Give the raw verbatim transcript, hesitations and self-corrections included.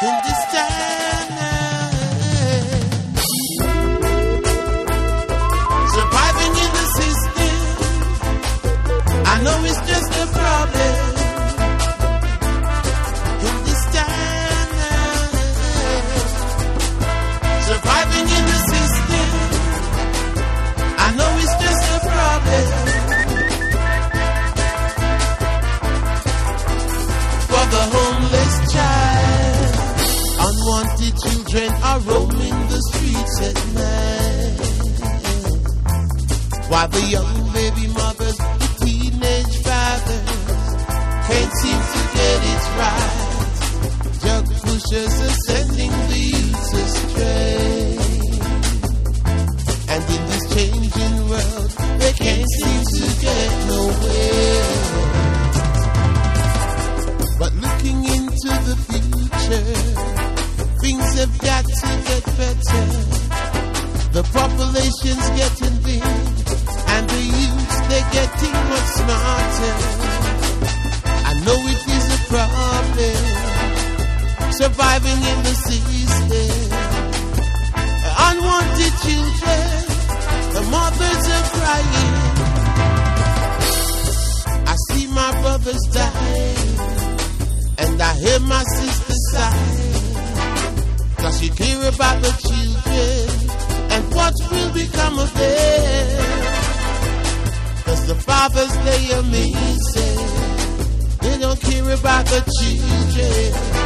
in this time. Surviving in the system, I know it's just a problem. In this time, surviving in the system, I know it's just a problem. For the homeless child, unwanted children are roaming the streets at night, while the young baby mothers, the teenage fathers, can't seem to get it right. Drug pushers are sending the youth astray, and in this changing world, they can't seem to get nowhere. But looking into the future, things have got to get better. The population's getting big, and the youths, they're getting much smarter. I know it is a problem, surviving in the system. Unwanted children, the mothers are crying. I see my brothers die, and I hear my sister sigh, 'cause you care about the children and what will become of them. 'Cause the fathers, they are missing, they don't care about the children.